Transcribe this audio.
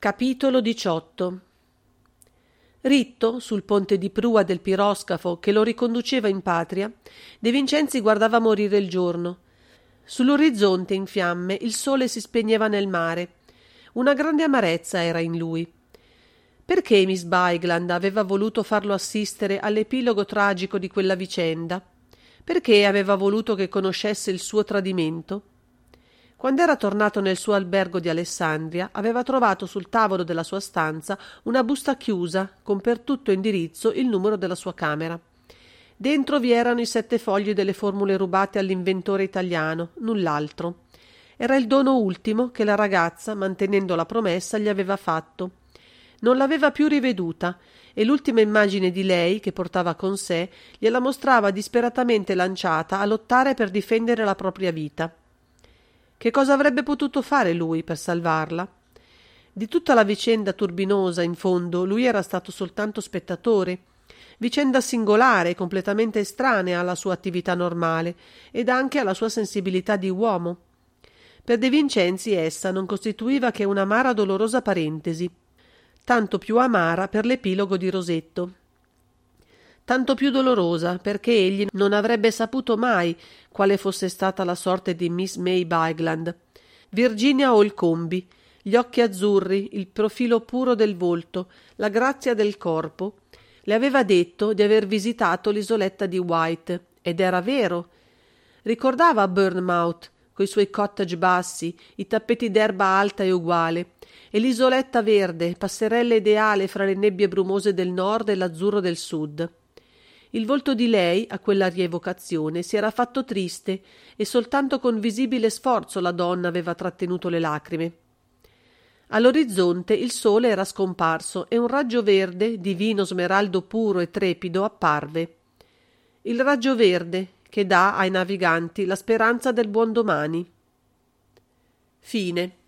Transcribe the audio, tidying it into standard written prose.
Capitolo 18. Ritto, sul ponte di prua del piroscafo che lo riconduceva in patria, De Vincenzi guardava morire il giorno. Sull'orizzonte in fiamme il sole si spegneva nel mare. Una grande amarezza era in lui. Perché Miss Bigland aveva voluto farlo assistere all'epilogo tragico di quella vicenda? Perché aveva voluto che conoscesse il suo tradimento? Quando era tornato nel suo albergo di Alessandria, aveva trovato sul tavolo della sua stanza una busta chiusa, con per tutto indirizzo il numero della sua camera. Dentro vi erano i 7 fogli delle formule rubate all'inventore italiano, null'altro. Era il dono ultimo che la ragazza, mantenendo la promessa, gli aveva fatto. Non l'aveva più riveduta e l'ultima immagine di lei, che portava con sé, gliela mostrava disperatamente lanciata a lottare per difendere la propria vita. Che cosa avrebbe potuto fare lui per salvarla? Di tutta la vicenda turbinosa, in fondo, lui era stato soltanto spettatore. Vicenda singolare, completamente estranea alla sua attività normale ed anche alla sua sensibilità di uomo. Per De Vincenzi essa non costituiva che un'amara dolorosa parentesi, tanto più amara per l'epilogo di Rosetto. Tanto più dolorosa perché egli non avrebbe saputo mai quale fosse stata la sorte di Miss May Bigland. Virginia Olcombi, gli occhi azzurri, il profilo puro del volto, la grazia del corpo, le aveva detto di aver visitato l'isoletta di White, ed era vero. Ricordava Bournemouth, coi suoi cottage bassi, i tappeti d'erba alta e uguale, e l'isoletta verde, passerella ideale fra le nebbie brumose del nord e l'azzurro del sud. Il volto di lei, a quella rievocazione, si era fatto triste e soltanto con visibile sforzo la donna aveva trattenuto le lacrime. All'orizzonte il sole era scomparso e un raggio verde, divino smeraldo puro e trepido, apparve. Il raggio verde che dà ai naviganti la speranza del buon domani. Fine.